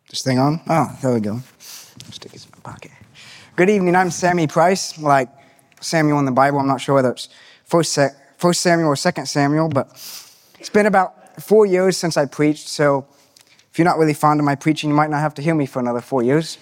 This thing on? Oh, there we go. Stick this in my pocket. Good evening. I'm Sammy Price. Like Samuel in the Bible. I'm not sure whether it's First Samuel or 2 Samuel, but it's been about 4 years since I preached. So if you're not really fond of my preaching, you might not have to hear me for another 4 years.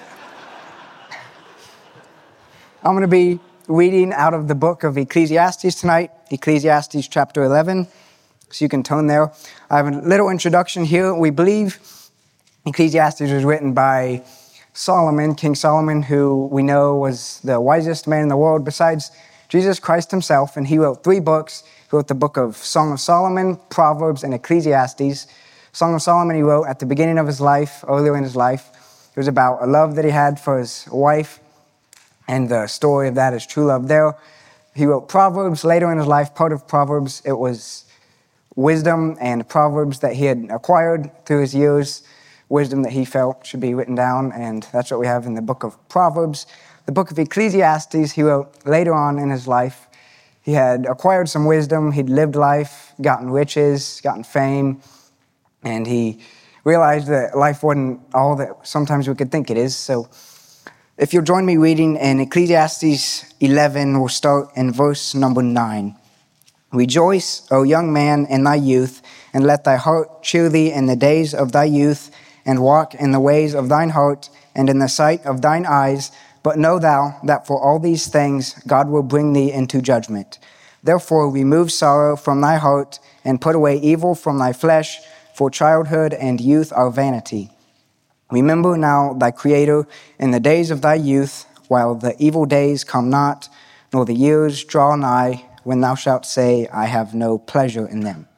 I'm going to be reading out of the book of Ecclesiastes tonight, Ecclesiastes chapter 11. So you can turn there. I have a little introduction here. We believe Ecclesiastes was written by Solomon, King Solomon, who we know was the wisest man in the world besides Jesus Christ himself. And he wrote 3 books. He wrote the book of Song of Solomon, Proverbs, and Ecclesiastes. Song of Solomon he wrote at the beginning of his life, earlier in his life. It was about a love that he had for his wife, and the story of that is true love there. He wrote Proverbs later in his life. Part of Proverbs, it was wisdom and Proverbs that he had acquired through his years, wisdom that he felt should be written down, and that's what we have in the book of Proverbs. The book of Ecclesiastes he wrote later on in his life. He had acquired some wisdom, he'd lived life, gotten riches, gotten fame, and he realized that life wasn't all that sometimes we could think it is. So if you'll join me reading in Ecclesiastes 11, we'll start in verse number 9. Rejoice, O young man, in thy youth, and let thy heart cheer thee in the days of thy youth, and walk in the ways of thine heart, and in the sight of thine eyes. But know thou that for all these things God will bring thee into judgment. Therefore remove sorrow from thy heart, and put away evil from thy flesh, for childhood and youth are vanity. Remember now thy Creator in the days of thy youth, while the evil days come not, nor the years draw nigh, when thou shalt say, I have no pleasure in them.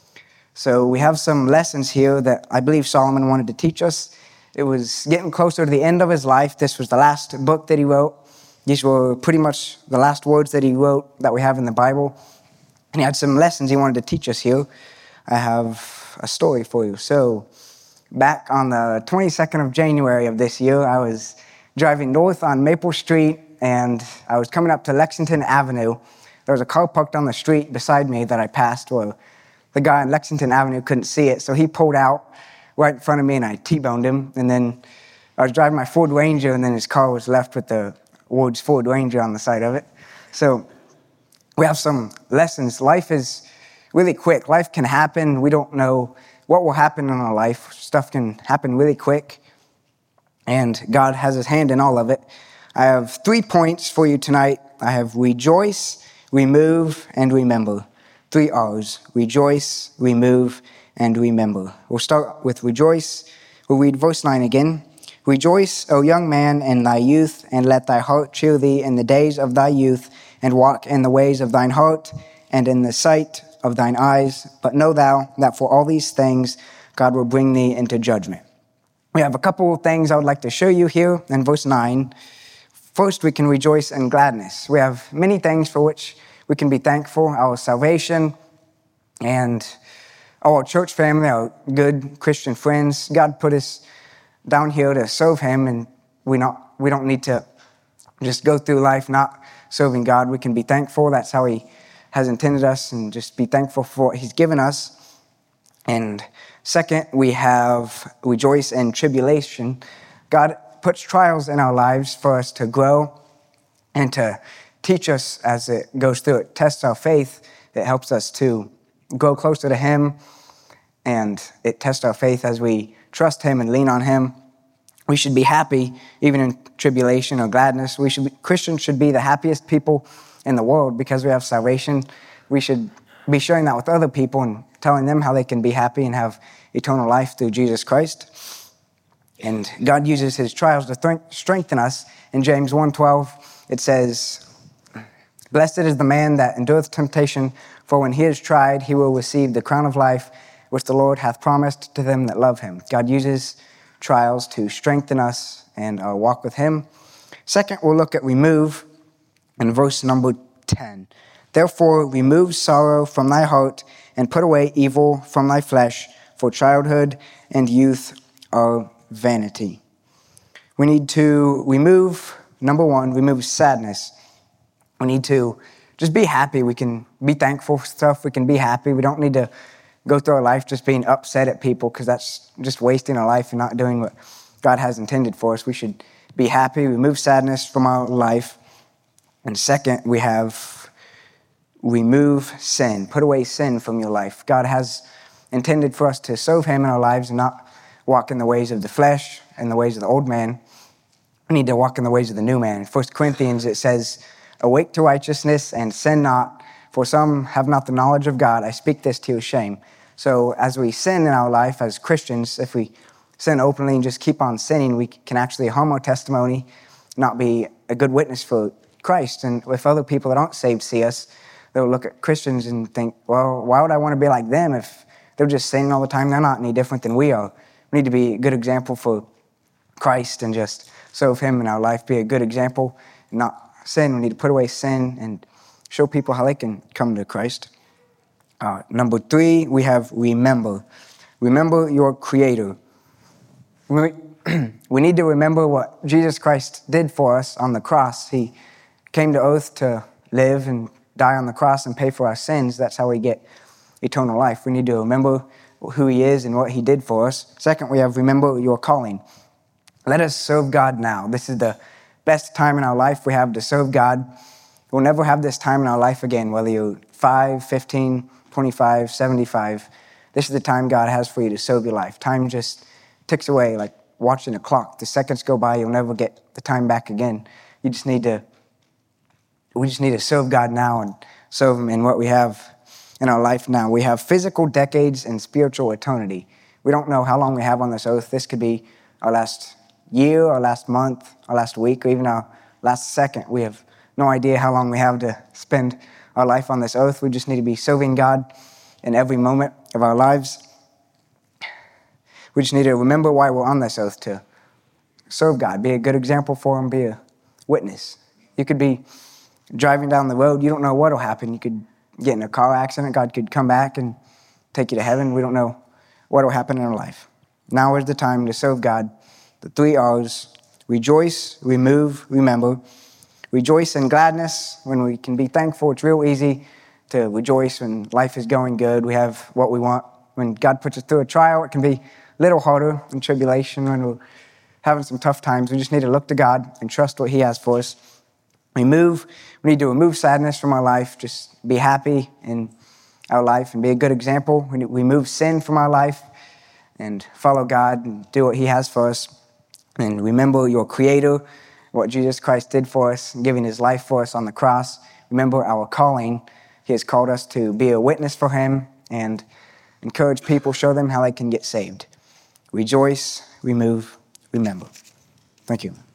So we have some lessons here that I believe Solomon wanted to teach us. It was getting closer to the end of his life. This was the last book that he wrote. These were pretty much the last words that he wrote that we have in the Bible. And he had some lessons he wanted to teach us here. I have a story for you. So back on the 22nd of January of this year, I was driving north on Maple Street, and I was coming up to Lexington Avenue. There was a car parked on the street beside me that I passed where the guy on Lexington Avenue couldn't see it, so he pulled out right in front of me, and I T-boned him. And then I was driving my Ford Ranger, and then his car was left with the words Ford Ranger on the side of it. So we have some lessons. Life is really quick. Life can happen. We don't know what will happen in our life. Stuff can happen really quick, and God has his hand in all of it. I have 3 points for you tonight. I have rejoice, remove, and remember. 3 R's. Rejoice, remove, and remember. We'll start with rejoice. We'll read verse 9 again. Rejoice, O young man, in thy youth, and let thy heart cheer thee in the days of thy youth, and walk in the ways of thine heart, and in the sight of thine eyes. But know thou that for all these things God will bring thee into judgment. We have a couple of things I would like to show you here in verse 9. First, we can rejoice in gladness. We have many things for which we can be thankful: our salvation and our church family, our good Christian friends. God put us down here to serve him, and we don't need to just go through life not serving God. We can be thankful. That's how he has intended us, and just be thankful for what he's given us. And second, we have rejoice in tribulation. God puts trials in our lives for us to grow and to teach us as it goes through. It tests our faith. It helps us to grow closer to him, and it tests our faith as we trust him and lean on him. We should be happy even in tribulation or gladness. Christians should be the happiest people in the world because we have salvation. We should be sharing that with other people and telling them how they can be happy and have eternal life through Jesus Christ. And God uses his trials to strengthen us. In James 1:12, it says, Blessed is the man that endureth temptation, for when he is tried, he will receive the crown of life, which the Lord hath promised to them that love him. God uses trials to strengthen us and our walk with him. Second, we'll look at remove in verse number 10. Therefore, remove sorrow from thy heart, and put away evil from thy flesh, for childhood and youth are vanity. We need to remove, number 1, remove sadness. We need to just be happy. We can be thankful for stuff. We can be happy. We don't need to go through our life just being upset at people, because that's just wasting our life and not doing what God has intended for us. We should be happy, remove sadness from our life. And second, we have remove sin. Put away sin from your life. God has intended for us to serve him in our lives and not walk in the ways of the flesh and the ways of the old man. We need to walk in the ways of the new man. In 1 Corinthians, it says, awake to righteousness and sin not, for some have not the knowledge of God. I speak this to your shame. So as we sin in our life as Christians, if we sin openly and just keep on sinning, we can actually harm our testimony, not be a good witness for Christ. And if other people that aren't saved see us, they'll look at Christians and think, well, why would I want to be like them if they're just sinning all the time? They're not any different than we are. We need to be a good example for Christ and just serve him in our life, be a good example, and not sin. We need to put away sin and show people how they can come to Christ. Number 3, we have remember. Remember your Creator. We need to remember what Jesus Christ did for us on the cross. He came to earth to live and die on the cross and pay for our sins. That's how we get eternal life. We need to remember who he is and what he did for us. Second, we have remember your calling. Let us serve God now. This is the best time in our life we have to serve God. We'll never have this time in our life again, whether you're 5, 15, 25, 75. This is the time God has for you to serve your life. Time just ticks away like watching a clock. The seconds go by, you'll never get the time back again. We just need to serve God now and serve him in what we have in our life now. We have physical decades and spiritual eternity. We don't know how long we have on this earth. This could be our last year, our last month, our last week, or even our last second. We have no idea how long we have to spend our life on this earth. We just need to be serving God in every moment of our lives. We just need to remember why we're on this earth, to serve God, be a good example for him, be a witness. You could be driving down the road, you don't know what will happen. You could get in a car accident, God could come back and take you to heaven. We don't know what will happen in our life. Now is the time to serve God. The 3 R's: rejoice, remove, remember. Rejoice in gladness when we can be thankful. It's real easy to rejoice when life is going good. We have what we want. When God puts us through a trial, it can be a little harder in tribulation when we're having some tough times. We just need to look to God and trust what he has for us. We need to remove sadness from our life. Just be happy in our life and be a good example. We remove sin from our life and follow God and do what he has for us. And remember your Creator, what Jesus Christ did for us, giving his life for us on the cross. Remember our calling. He has called us to be a witness for him and encourage people, show them how they can get saved. Rejoice, remove, remember. Thank you.